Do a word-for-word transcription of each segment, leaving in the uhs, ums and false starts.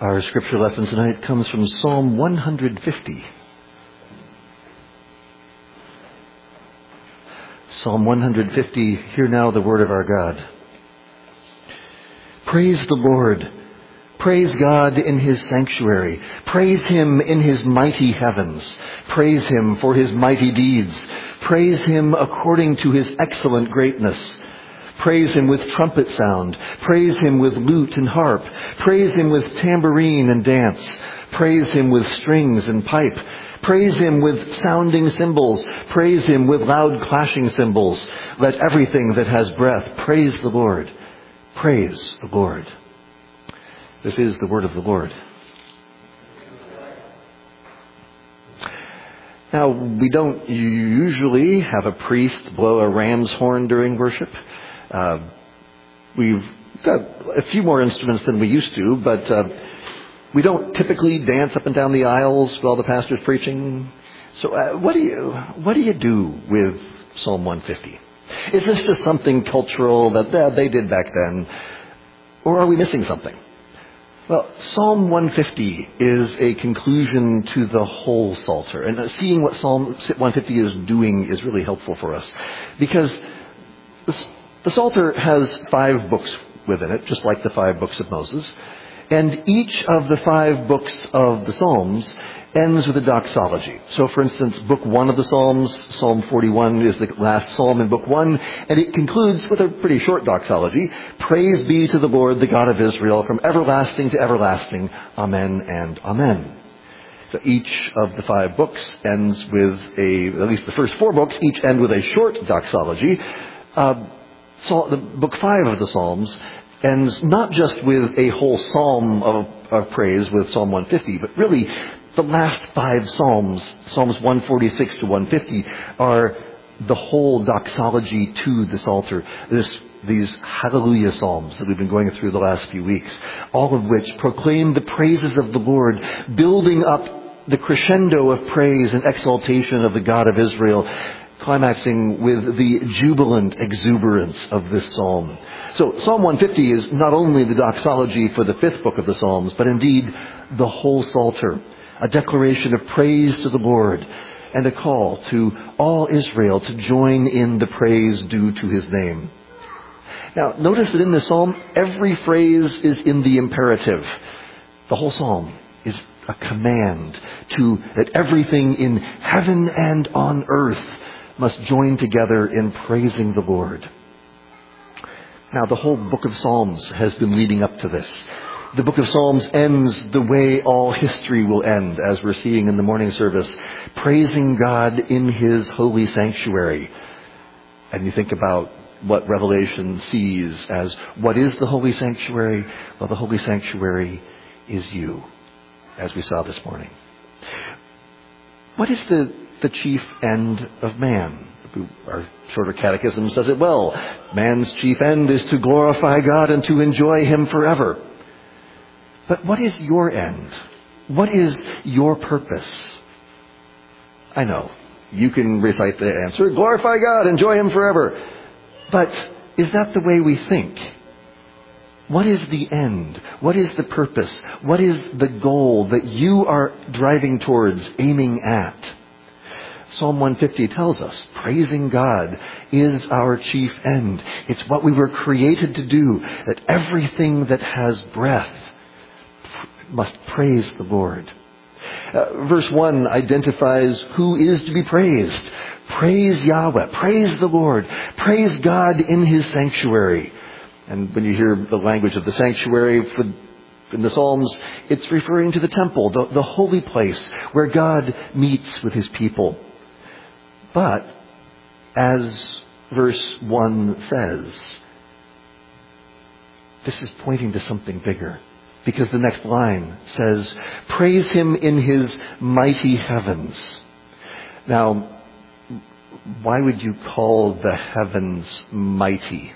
Our scripture lesson tonight comes from Psalm one hundred fifty. Psalm one hundred fifty, hear now the word of our God. Praise the Lord. Praise God in His sanctuary. Praise Him in His mighty heavens. Praise Him for His mighty deeds. Praise Him according to His excellent greatness. Praise Him with trumpet sound. Praise Him with lute and harp. Praise Him with tambourine and dance. Praise Him with strings and pipe. Praise Him with sounding cymbals. Praise Him with loud clashing cymbals. Let everything that has breath praise the Lord. Praise the Lord. This is the word of the Lord. Now, we don't usually have a priest blow a ram's horn during worship. Uh, we've got a few more instruments than we used to, but uh, we don't typically dance up and down the aisles while the pastor's preaching. So uh, what do you what do you do with Psalm one fifty? Is this just something cultural that uh, they did back then? Or are we missing something? Well, Psalm one fifty is a conclusion to the whole Psalter. And seeing what Psalm one fifty is doing is really helpful for us. Because the, the Psalter has five books within it, just like the five books of Moses. And each of the five books of the Psalms ends with a doxology. So, for instance, Book one of the Psalms, Psalm forty-one, is the last psalm in Book one, and it concludes with a pretty short doxology. Praise be to the Lord, the God of Israel, from everlasting to everlasting. Amen and amen. So each of the five books ends with a, at least the first four books, each end with a short doxology. Uh, so the Book five of the Psalms ends not just with a whole psalm of, of praise with Psalm one fifty, but really the last five psalms, Psalms one forty-six to one fifty, are the whole doxology to the Psalter. This, these hallelujah psalms that we've been going through the last few weeks, all of which proclaim the praises of the Lord, building up the crescendo of praise and exaltation of the God of Israel, climaxing with the jubilant exuberance of this psalm. So Psalm one fifty is not only the doxology for the fifth book of the Psalms, but indeed the whole Psalter, a declaration of praise to the Lord and a call to all Israel to join in the praise due to His name. Now, notice that in this psalm, every phrase is in the imperative. The whole psalm is a command to that everything in heaven and on earth must join together in praising the Lord. Now, the whole book of Psalms has been leading up to this. The book of Psalms ends the way all history will end, as we're seeing in the morning service, praising God in His holy sanctuary. And you think about what Revelation sees as, what is the holy sanctuary? Well, the holy sanctuary is you, as we saw this morning. What is the, the chief end of man? Our shorter catechism says it well. Man's chief end is to glorify God and to enjoy Him forever. But what is your end? What is your purpose? I know, you can recite the answer, glorify God, enjoy Him forever. But is that the way we think? What is the end? What is the purpose? What is the goal that you are driving towards, aiming at? Psalm one fifty tells us, praising God is our chief end. It's what we were created to do, that everything that has breath must praise the Lord. Uh, verse one identifies who is to be praised. Praise Yahweh. Praise the Lord. Praise God in His sanctuary. And when you hear the language of the sanctuary for, in the Psalms, it's referring to the temple, the, the holy place where God meets with His people. But, as verse one says, this is pointing to something bigger. Because the next line says, praise Him in His mighty heavens. Now, why would you call the heavens mighty?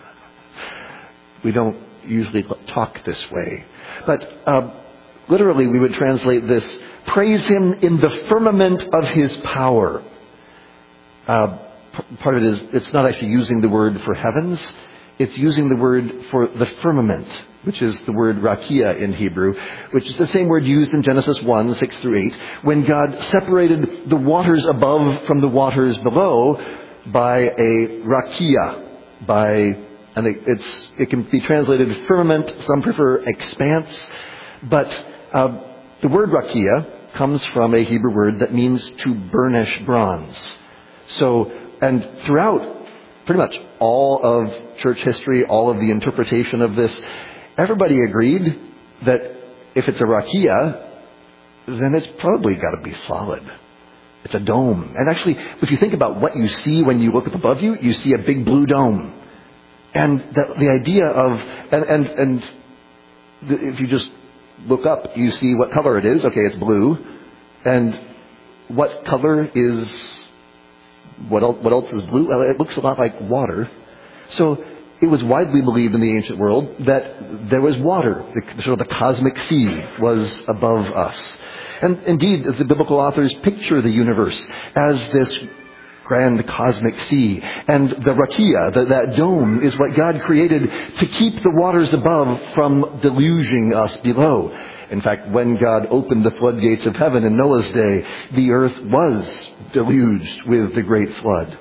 We don't usually talk this way. But uh, literally we would translate this, praise Him in the firmament of His power. Uh, part of it is, it's not actually using the word for heavens. it's using the word for the firmament, which is the word rakia in Hebrew, which is the same word used in Genesis one, six through eight, when God separated the waters above from the waters below by a rakia, by, and it, it's, it can be translated firmament, some prefer expanse, but uh, the word rakia comes from a Hebrew word that means to burnish bronze. So, and throughout pretty much all of church history, all of the interpretation of this, everybody agreed that if it's a rakia, then it's probably got to be solid. It's a dome. And actually, if you think about what you see when you look up above you, you see a big blue dome. And the, the idea of, and, and, and the, if you just look up, you see what color it is. Okay, it's blue. And what color is, what else, what else is blue? Well, it looks a lot like water. So it was widely believed in the ancient world that there was water. The, sort of the cosmic sea was above us. And indeed, the biblical authors picture the universe as this grand cosmic sea. And the rakia, the, that dome, is what God created to keep the waters above from deluging us below. In fact, when God opened the floodgates of heaven in Noah's day, the earth was deluged with the great flood.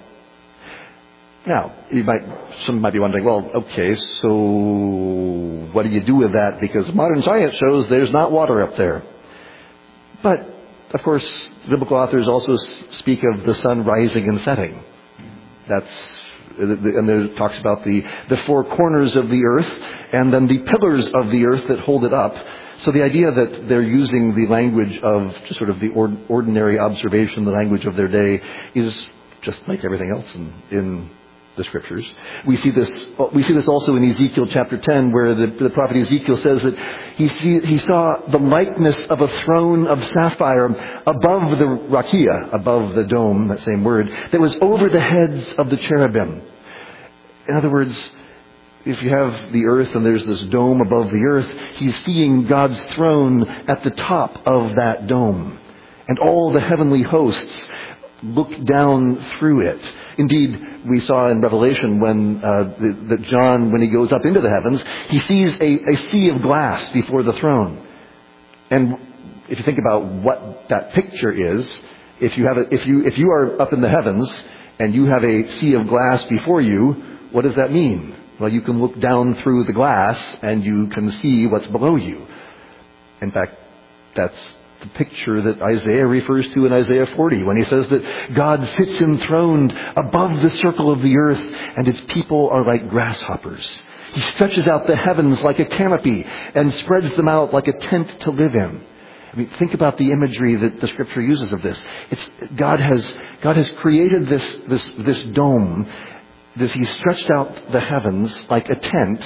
Now, you might, some might be wondering, well, okay, so what do you do with that? Because modern science shows there's not water up there. But, of course, biblical authors also speak of the sun rising and setting. That's, and there talks about the, the four corners of the earth and then the pillars of the earth that hold it up. So the idea that they're using the language of just sort of the ordinary observation, the language of their day, is just like everything else in, in the scriptures. We see this. We see this also in Ezekiel chapter ten, where the, the prophet Ezekiel says that he see, he saw the likeness of a throne of sapphire above the rakia, above the dome, that same word, that was over the heads of the cherubim. In other words, if you have the earth and there's this dome above the earth, he's seeing God's throne at the top of that dome. And all the heavenly hosts look down through it. Indeed, we saw in Revelation when uh, that John, when he goes up into the heavens, he sees a, a sea of glass before the throne. And if you think about what that picture is, if you have a, if you if you are up in the heavens and you have a sea of glass before you, what does that mean? Well, you can look down through the glass and you can see what's below you. In fact, that's the picture that Isaiah refers to in Isaiah forty when he says that God sits enthroned above the circle of the earth and its people are like grasshoppers. He stretches out the heavens like a canopy and spreads them out like a tent to live in. I mean, think about the imagery that the scripture uses of this. It's God has God has created this this this dome. This He stretched out the heavens like a tent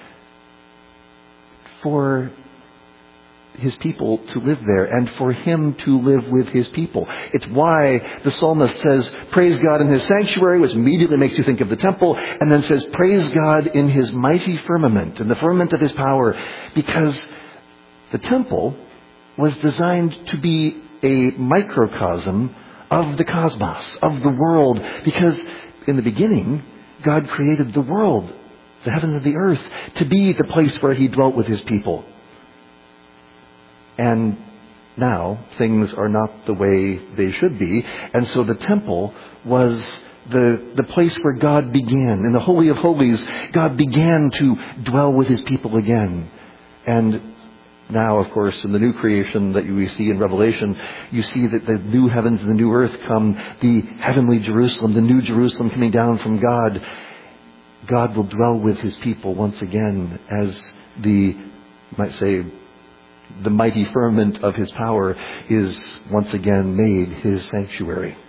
for His people to live there and for Him to live with His people. It's why the psalmist says, praise God in His sanctuary, which immediately makes you think of the temple, and then says, praise God in His mighty firmament, in the firmament of His power, because the temple was designed to be a microcosm of the cosmos, of the world, because in the beginning, God created the world, the heavens and the earth, to be the place where He dwelt with His people. And now things are not the way they should be. And so the temple was the, the place where God began. In the Holy of Holies, God began to dwell with His people again. And now, of course, in the new creation that we see in Revelation, you see that the new heavens and the new earth come, the heavenly Jerusalem, the new Jerusalem coming down from God. God will dwell with His people once again as the, you might say, the mighty firmament of His power is once again made His sanctuary.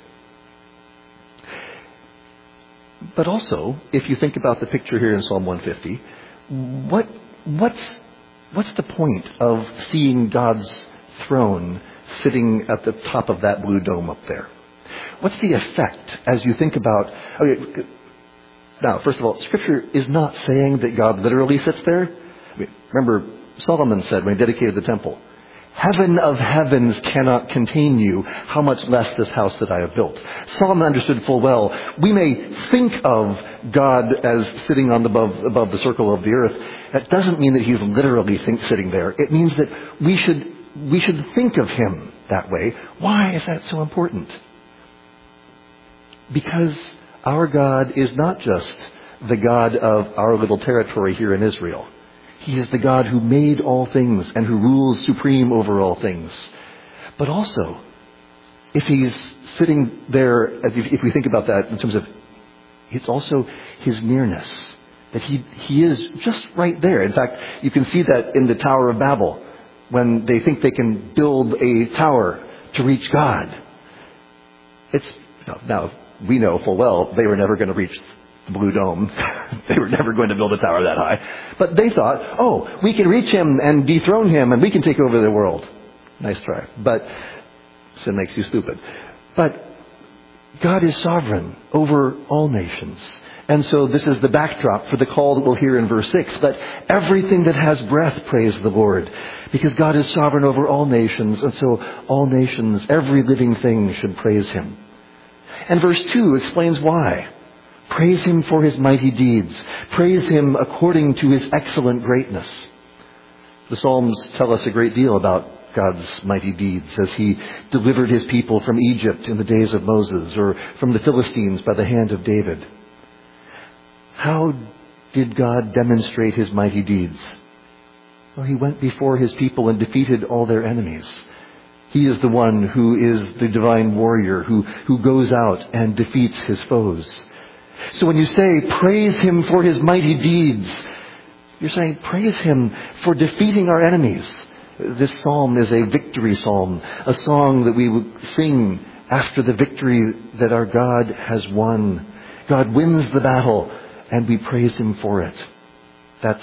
But also, if you think about the picture here in Psalm one fifty, what what's What's the point of seeing God's throne sitting at the top of that blue dome up there? What's the effect as you think about... Okay, now, first of all, Scripture is not saying that God literally sits there. I mean, remember, Solomon said when he dedicated the temple, Heaven of heavens cannot contain you, how much less this house that I have built. Solomon understood full well, we may think of God as sitting on the above, above the circle of the earth. That doesn't mean that he's literally think, sitting there. It means that we should, we should think of him that way. Why is that so important? Because our God is not just the God of our little territory here in Israel. He is the God who made all things and who rules supreme over all things. But also, if he's sitting there, if we think about that in terms of, it's also his nearness. That he, he is just right there. In fact, you can see that in the Tower of Babel, when they think they can build a tower to reach God. It's, now, we know full well they were never going to reach the Blue Dome. They were never going to build a tower that high. But they thought, oh, we can reach him and dethrone him and we can take over the world. Nice try. But sin makes you stupid. But God is sovereign over all nations. And so this is the backdrop for the call that we'll hear in verse six. Let everything that has breath praise the Lord. Because God is sovereign over all nations. And so all nations, every living thing should praise him. And verse two explains why. Praise him for his mighty deeds. Praise him according to his excellent greatness. The Psalms tell us a great deal about God's mighty deeds as he delivered his people from Egypt in the days of Moses or from the Philistines by the hand of David. How did God demonstrate his mighty deeds? Well, he went before his people and defeated all their enemies. He is the one who is the divine warrior who, who goes out and defeats his foes. So when you say, praise him for his mighty deeds, you're saying, praise him for defeating our enemies. This psalm is a victory psalm, a song that we would sing after the victory that our God has won. God wins the battle, and we praise him for it. That's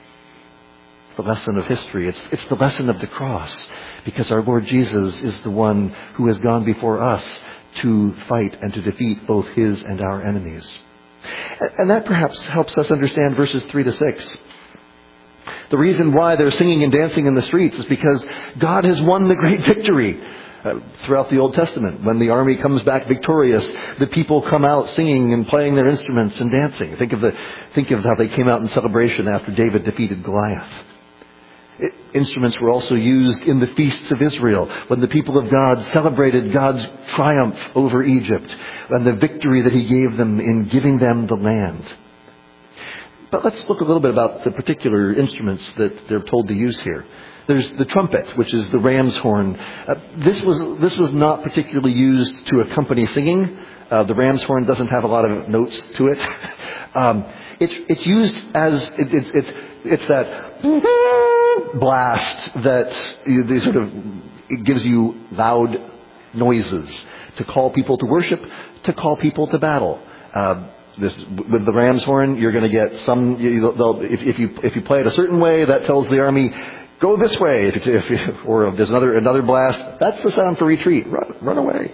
the lesson of history. It's, it's the lesson of the cross, because our Lord Jesus is the one who has gone before us to fight and to defeat both his and our enemies. And that perhaps helps us understand verses three to six. The reason why they're singing and dancing in the streets is because God has won the great victory. Uh, throughout the Old Testament, when the army comes back victorious, the people come out singing and playing their instruments and dancing. Think of the, think of how they came out in celebration after David defeated Goliath. It, instruments were also used in the feasts of Israel when the people of God celebrated God's triumph over Egypt and the victory that he gave them in giving them the land. But let's look a little bit about the particular instruments that they're told to use here. There's the trumpet, which is the ram's horn. Uh, this was this was not particularly used to accompany singing. Uh, the ram's horn doesn't have a lot of notes to it. um, it's it's used as it, it's it's it's that blast that you, they sort of it gives you loud noises to call people to worship, to call people to battle. Uh, This, with the ram's horn, you're going to get some. You, if, if you if you play it a certain way, that tells the army, go this way. If, if, or if there's another another blast, that's the sound for retreat. Run, run away.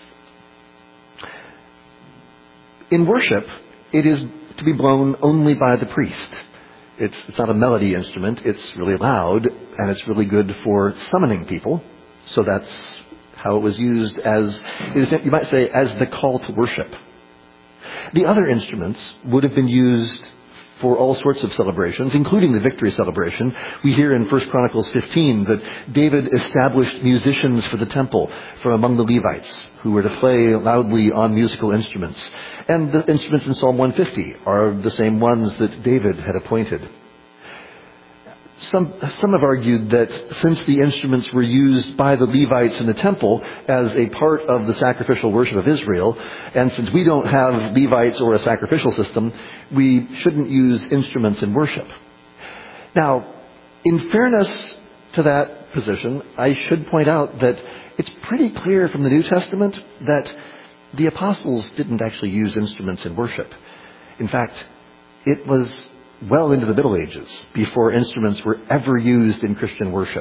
In worship, it is to be blown only by the priest. It's it's not a melody instrument. It's really loud, and it's really good for summoning people. So that's how it was used as, you might say, as the call to worship. The other instruments would have been used for all sorts of celebrations, including the victory celebration. We hear in First Chronicles fifteen that David established musicians for the temple from among the Levites who were to play loudly on musical instruments. And the instruments in Psalm one fifty are the same ones that David had appointed. Some, some have argued that since the instruments were used by the Levites in the temple as a part of the sacrificial worship of Israel, and since we don't have Levites or a sacrificial system, we shouldn't use instruments in worship. Now, in fairness to that position, I should point out that it's pretty clear from the New Testament that the apostles didn't actually use instruments in worship. In fact, it was well into the Middle Ages before instruments were ever used in Christian worship.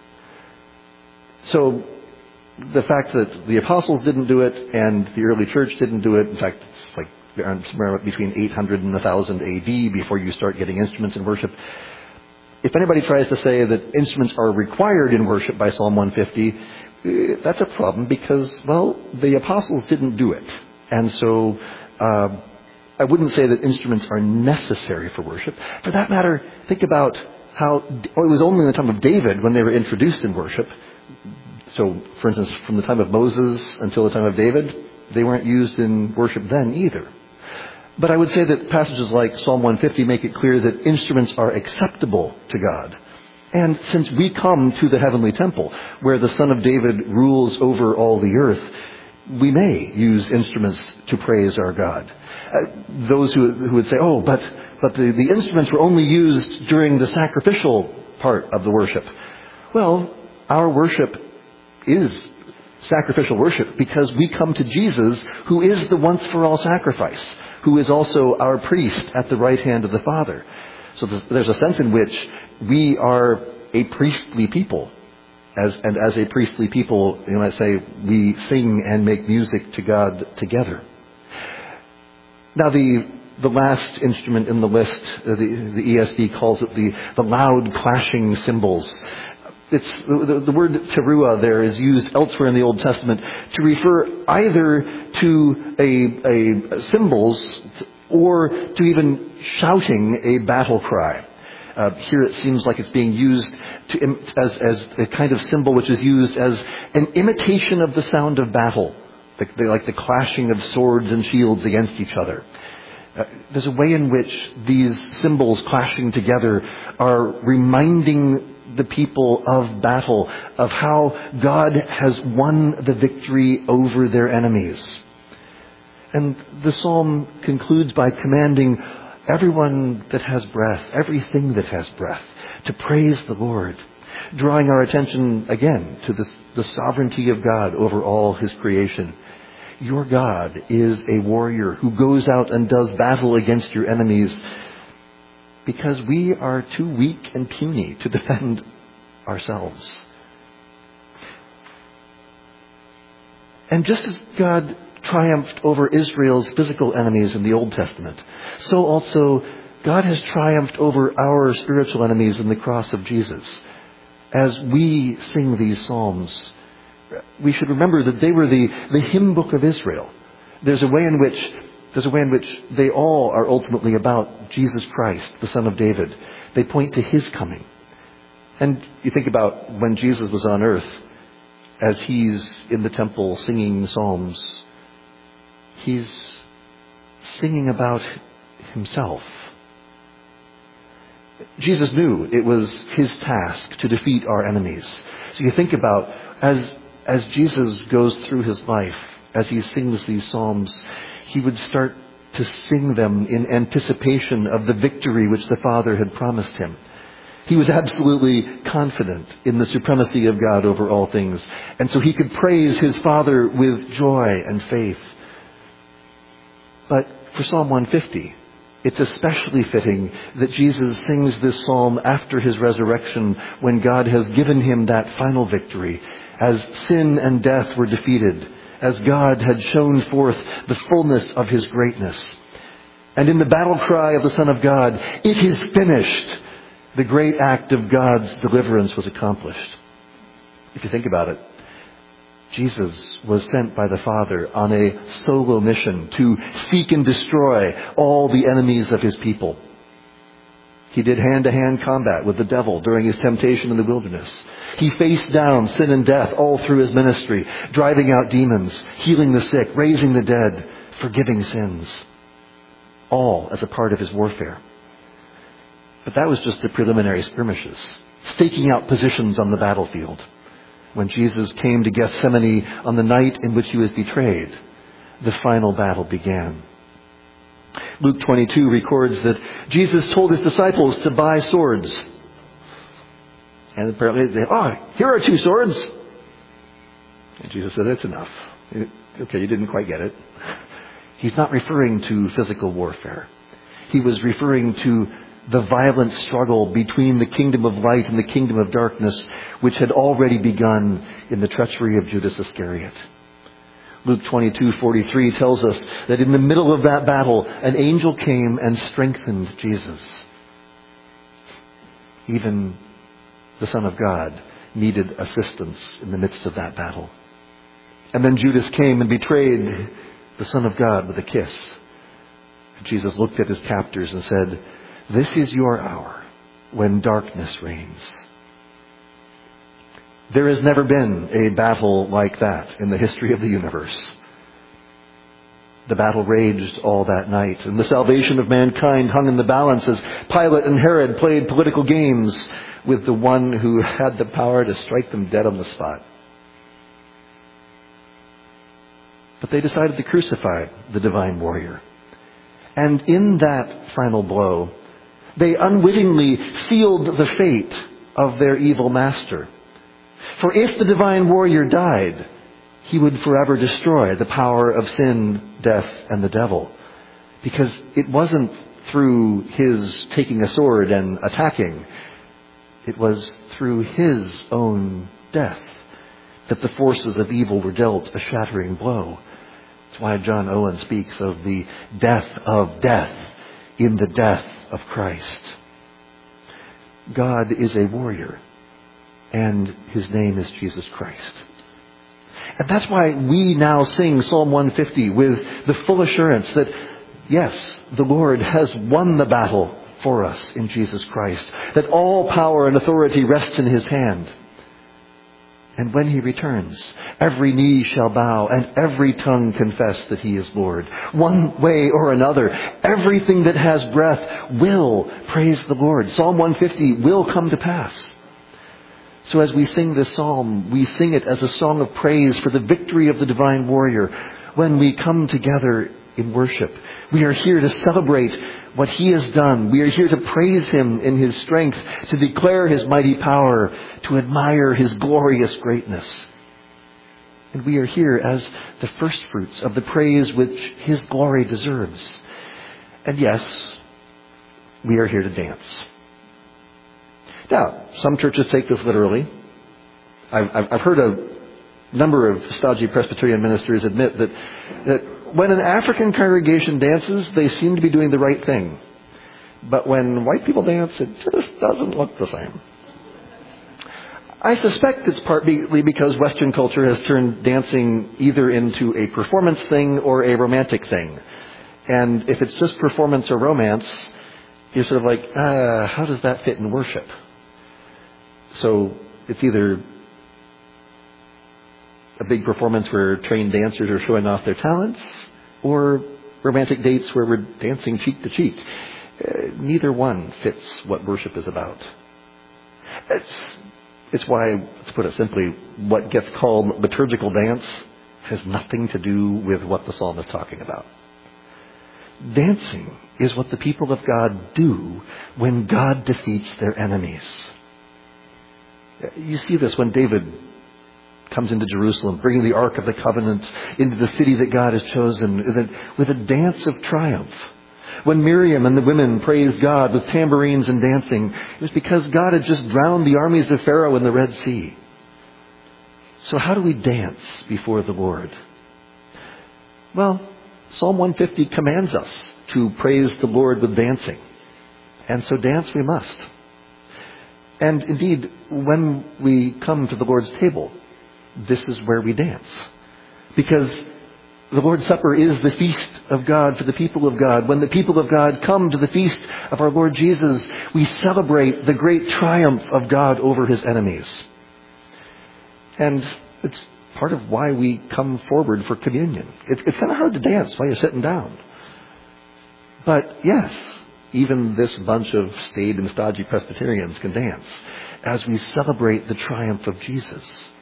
So the fact that the apostles didn't do it and the early church didn't do it, in fact, it's like somewhere between eight hundred and one thousand A D before you start getting instruments in worship. if anybody tries to say that instruments are required in worship by Psalm one fifty, that's a problem because, well, the apostles didn't do it. And so uh, I wouldn't say that instruments are necessary for worship. For that matter, think about how well, it was only in the time of David when they were introduced in worship. So, for instance, from the time of Moses until the time of David, they weren't used in worship then either. But I would say that passages like Psalm one fifty make it clear that instruments are acceptable to God. And since we come to the heavenly temple, where the Son of David rules over all the earth, we may use instruments to praise our God. Uh, those who, who would say, oh, but, but the, the instruments were only used during the sacrificial part of the worship. Well, our worship is sacrificial worship because we come to Jesus, who is the once-for-all sacrifice, who is also our priest at the right hand of the Father. So there's a sense in which we are a priestly people. As, and as a priestly people, you might say, we sing and make music to God together. Now the the last instrument in the list, uh, the, the E S V calls it the, the loud clashing cymbals. It's, the, the word teruah there is used elsewhere in the Old Testament to refer either to a, a cymbals or to even shouting a battle cry. Uh, here it seems like it's being used to, as, as a kind of cymbal which is used as an imitation of the sound of battle, the, the, like the clashing of swords and shields against each other. Uh, there's a way in which these cymbals clashing together are reminding the people of battle of how God has won the victory over their enemies. And the psalm concludes by commanding everyone that has breath, everything that has breath, to praise the Lord, drawing our attention again to this, the sovereignty of God over all His creation. Your God is a warrior who goes out and does battle against your enemies because we are too weak and puny to defend ourselves. And just as God triumphed over Israel's physical enemies in the Old Testament, so also God has triumphed over our spiritual enemies in the cross of Jesus. As we sing these psalms, we should remember that they were the, the hymn book of Israel. There's a way in which there's a way in which they all are ultimately about Jesus Christ, the Son of David. They point to His coming. And you think about when Jesus was on earth, as He's in the temple singing psalms, He's singing about Himself. Jesus knew it was His task to defeat our enemies. So you think about, as, as Jesus goes through His life, as He sings these psalms, He would start to sing them in anticipation of the victory which the Father had promised Him. He was absolutely confident in the supremacy of God over all things. And so He could praise His Father with joy and faith. But for Psalm one fifty, it's especially fitting that Jesus sings this psalm after His resurrection, when God has given Him that final victory, as sin and death were defeated, as God had shown forth the fullness of His greatness. And in the battle cry of the Son of God, "It is finished," the great act of God's deliverance was accomplished. If you think about it, Jesus was sent by the Father on a solo mission to seek and destroy all the enemies of His people. He did hand-to-hand combat with the devil during His temptation in the wilderness. He faced down sin and death all through His ministry, driving out demons, healing the sick, raising the dead, forgiving sins, all as a part of His warfare. But that was just the preliminary skirmishes, staking out positions on the battlefield. When Jesus came to Gethsemane on the night in which He was betrayed, the final battle began. Luke twenty-two records that Jesus told His disciples to buy swords. And apparently they, oh, here are two swords. And Jesus said, it's enough. Okay, you didn't quite get it. He's not referring to physical warfare. He was referring to the violent struggle between the kingdom of light and the kingdom of darkness, which had already begun in the treachery of Judas Iscariot. Luke twenty-two forty-three tells us that in the middle of that battle, an angel came and strengthened Jesus. Even the Son of God needed assistance in the midst of that battle. And then Judas came and betrayed the Son of God with a kiss. Jesus looked at his captors and said, "This is your hour when darkness reigns." There has never been a battle like that in the history of the universe. The battle raged all that night, and the salvation of mankind hung in the balance as Pilate and Herod played political games with the one who had the power to strike them dead on the spot. But they decided to crucify the divine warrior. And in that final blow, they unwittingly sealed the fate of their evil master. For if the divine warrior died, he would forever destroy the power of sin, death, and the devil. Because it wasn't through his taking a sword and attacking. It was through his own death that the forces of evil were dealt a shattering blow. That's why John Owen speaks of the death of death in the death of Christ. God is a warrior, and his name is Jesus Christ. And that's why we now sing Psalm one fifty with the full assurance that, yes, the Lord has won the battle for us in Jesus Christ, that all power and authority rests in his hand. And when he returns, every knee shall bow and every tongue confess that he is Lord. One way or another, everything that has breath will praise the Lord. Psalm one fifty will come to pass. So as we sing this psalm, we sing it as a song of praise for the victory of the divine warrior. When we come together in worship, we are here to celebrate what he has done. We are here to praise him in his strength, to declare his mighty power, to admire his glorious greatness. And we are here as the first fruits of the praise which his glory deserves. And yes, we are here to dance. Now, some churches take this literally. I've, I've heard a number of stodgy Presbyterian ministers admit that, that when an African congregation dances, they seem to be doing the right thing. But when white people dance, it just doesn't look the same. I suspect it's partly because Western culture has turned dancing either into a performance thing or a romantic thing. And if it's just performance or romance, you're sort of like, uh, how does that fit in worship? So it's either a big performance where trained dancers are showing off their talents, or romantic dates where we're dancing cheek to cheek. Uh, neither one fits what worship is about. It's, it's why, to put it simply, what gets called liturgical dance has nothing to do with what the psalm is talking about. Dancing is what the people of God do when God defeats their enemies. You see this when David comes into Jerusalem, bringing the Ark of the Covenant into the city that God has chosen with a dance of triumph. When Miriam and the women praised God with tambourines and dancing, it was because God had just drowned the armies of Pharaoh in the Red Sea. So how do we dance before the Lord? Well, Psalm one fifty commands us to praise the Lord with dancing. And so dance we must. And indeed, when we come to the Lord's table, this is where we dance. Because the Lord's Supper is the feast of God for the people of God. When the people of God come to the feast of our Lord Jesus, we celebrate the great triumph of God over his enemies. And it's part of why we come forward for communion. It's, it's kind of hard to dance while you're sitting down. But yes, even this bunch of staid and stodgy Presbyterians can dance as we celebrate the triumph of Jesus.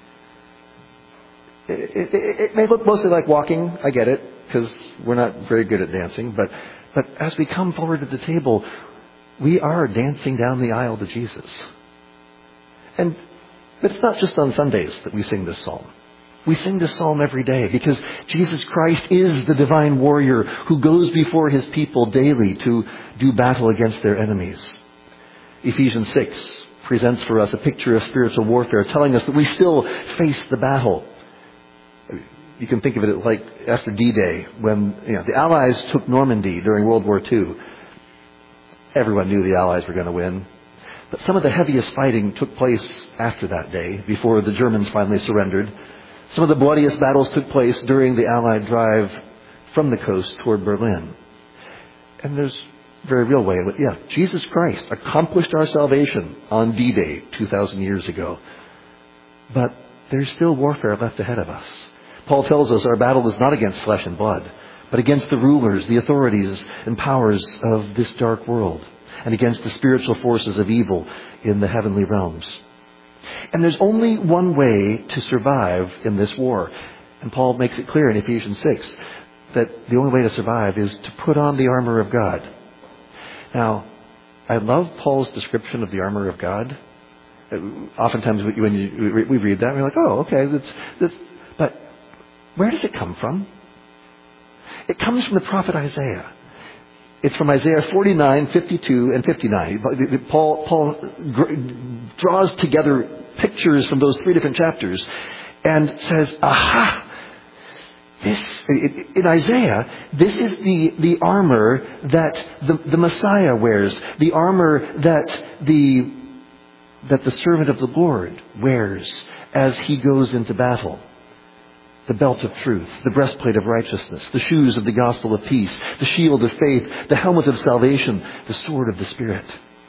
It, it, it may look mostly like walking, I get it, because we're not very good at dancing, but, but as we come forward to the table, we are dancing down the aisle to Jesus. And it's not just on Sundays that we sing this psalm. We sing this psalm every day because Jesus Christ is the divine warrior who goes before his people daily to do battle against their enemies. Ephesians six presents for us a picture of spiritual warfare, telling us that we still face the battle. You can think of it like after D-Day, when you know, the Allies took Normandy during World War Two. Everyone knew the Allies were going to win. But some of the heaviest fighting took place after that day, before the Germans finally surrendered. Some of the bloodiest battles took place during the Allied drive from the coast toward Berlin. And there's a very real way. Yeah, Jesus Christ accomplished our salvation on D-Day two thousand years ago. But there's still warfare left ahead of us. Paul tells us our battle is not against flesh and blood, but against the rulers, the authorities, and powers of this dark world, and against the spiritual forces of evil in the heavenly realms. And there's only one way to survive in this war. And Paul makes it clear in Ephesians six that the only way to survive is to put on the armor of God. Now, I love Paul's description of the armor of God. Oftentimes when you, we read that, we're like, oh, okay, that's, that's, but where does it come from? It comes from the prophet Isaiah. It's from Isaiah forty-nine, fifty-two, and fifty-nine. Paul, Paul draws together pictures from those three different chapters and says, aha! This, in Isaiah, this is the, the armor that the, the Messiah wears, the armor that the, that the servant of the Lord wears as he goes into battle. The belt of truth, the breastplate of righteousness, the shoes of the gospel of peace, the shield of faith, the helmet of salvation, the sword of the Spirit.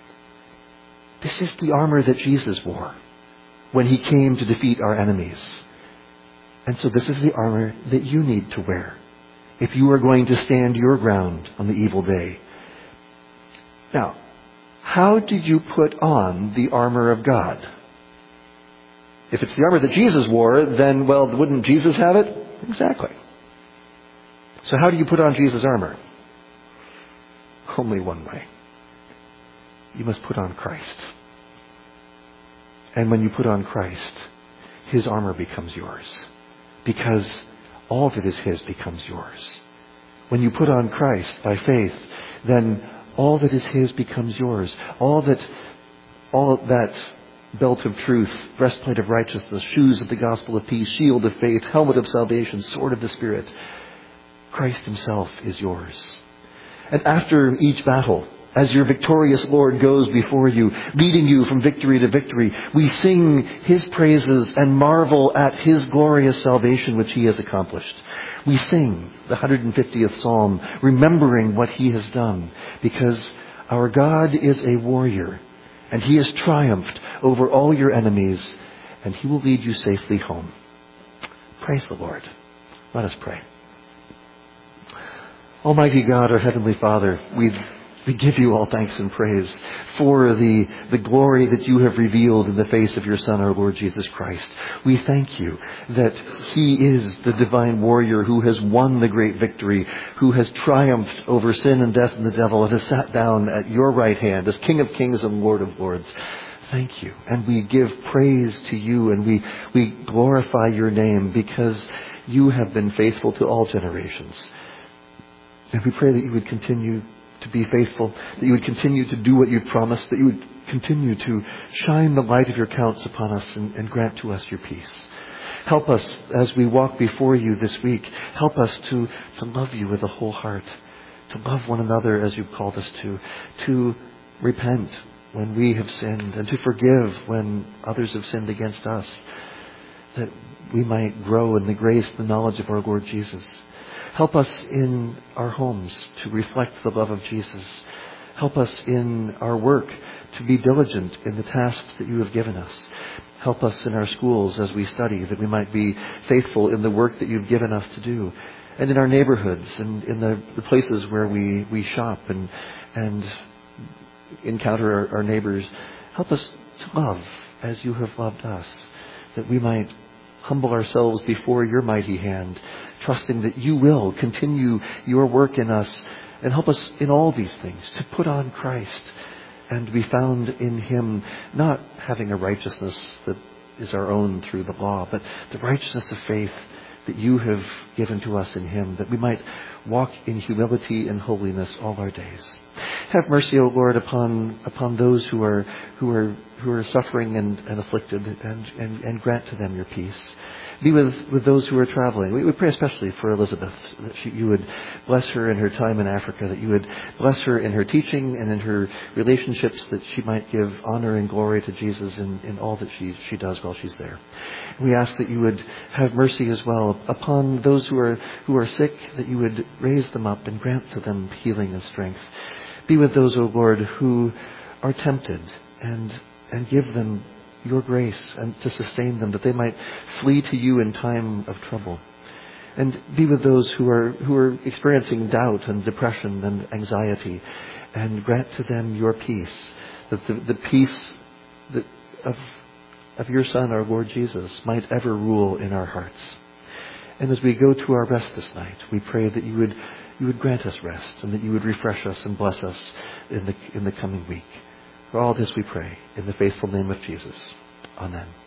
This is the armor that Jesus wore when he came to defeat our enemies. And so this is the armor that you need to wear if you are going to stand your ground on the evil day. Now, how did you put on the armor of God? If it's the armor that Jesus wore, then, well, wouldn't Jesus have it? Exactly. So how do you put on Jesus' armor? Only one way. You must put on Christ. And when you put on Christ, his armor becomes yours. Because all that is his becomes yours. When you put on Christ by faith, then all that is his becomes yours. All that, all that belt of truth, breastplate of righteousness, shoes of the gospel of peace, shield of faith, helmet of salvation, sword of the Spirit. Christ himself is yours. And after each battle, as your victorious Lord goes before you, leading you from victory to victory, we sing his praises and marvel at his glorious salvation which he has accomplished. We sing the one hundred fiftieth Psalm, remembering what he has done, because our God is a warrior, and he has triumphed over all your enemies, and he will lead you safely home. Praise the Lord. Let us pray. Almighty God, our Heavenly Father, we we give you all thanks and praise for the, the glory that you have revealed in the face of your Son, our Lord Jesus Christ. We thank you that he is the divine warrior who has won the great victory, who has triumphed over sin and death and the devil, and has sat down at your right hand as King of Kings and Lord of Lords. Thank you. And we give praise to you, and we, we glorify your name because you have been faithful to all generations. And we pray that you would continue to be faithful, that you would continue to do what you promised, that you would continue to shine the light of your countenance upon us and, and grant to us your peace. Help us as we walk before you this week. Help us to, to love you with a whole heart, to love one another as you've called us to, to repent when we have sinned, and to forgive when others have sinned against us, that we might grow in the grace and the knowledge of our Lord Jesus. Help us in our homes to reflect the love of Jesus. Help us in our work to be diligent in the tasks that you have given us. Help us in our schools as we study, that we might be faithful in the work that you've given us to do. And in our neighborhoods and in the, the places where we, we shop and, and encounter our, our neighbors. Help us to love as you have loved us, that we might humble ourselves before your mighty hand, trusting that you will continue your work in us, and help us in all these things to put on Christ and be found in him, not having a righteousness that is our own through the law, but the righteousness of faith that you have given to us in him, that we might walk in humility and holiness all our days. Have mercy, O Lord, upon upon those who are who are who are suffering and, and afflicted, and, and, and grant to them your peace. Be with, with those who are traveling. We, we pray especially for Elizabeth, that she, you would bless her in her time in Africa, that you would bless her in her teaching and in her relationships, that she might give honor and glory to Jesus in, in all that she, she does while she's there. We ask that you would have mercy as well upon those who are who are sick, that you would raise them up and grant to them healing and strength. Be with those, O Lord, who are tempted, and and give them your grace and to sustain them, that they might flee to you in time of trouble. And be with those who are who are experiencing doubt and depression and anxiety, and grant to them your peace, that the, the peace that of of your Son, our Lord Jesus, might ever rule in our hearts. And as we go to our rest this night, we pray that you would you would grant us rest, and that you would refresh us and bless us in the in the coming week. For all this we pray in the faithful name of Jesus. Amen.